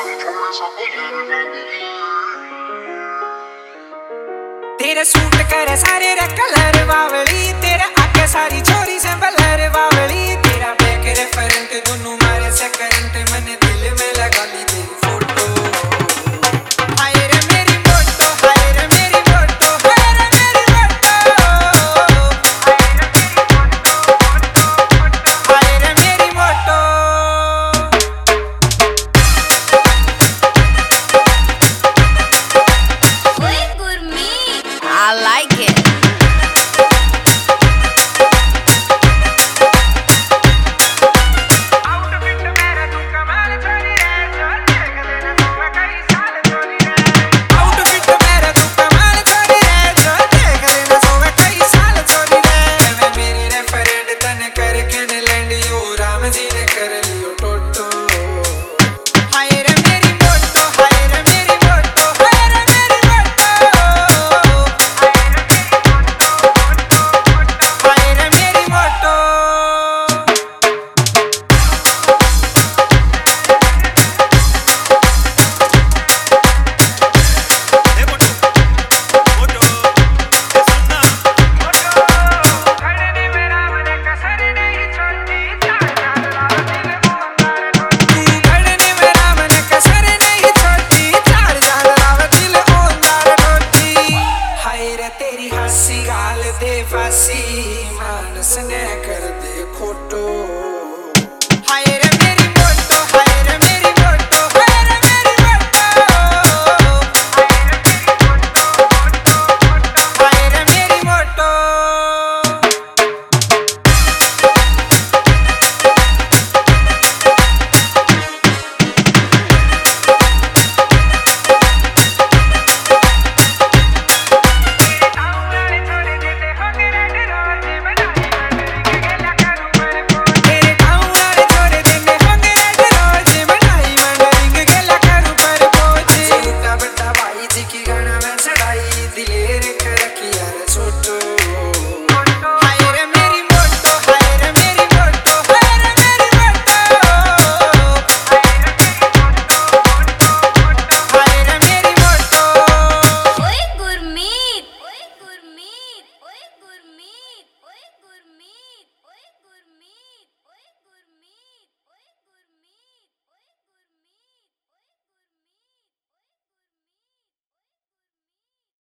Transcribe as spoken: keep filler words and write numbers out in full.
तेरे सूट करे सारे रे कलर बावली, तेरे आके सारी छोरी से बलर बावली। तेरा बैक रेफरेंट दोनों मारे से करंट, मैंने दिल में लगा ली तेरी फोटो। हाय रे मेरी फोटो, हाय रे मेरी फोटो, हाय रे मेरी फोटो, हाय रे मेरी फोटो। ओए गुरमीत, I like it. तेरी हंसी गाल दे फासी, मानस ने कर दे खोटो।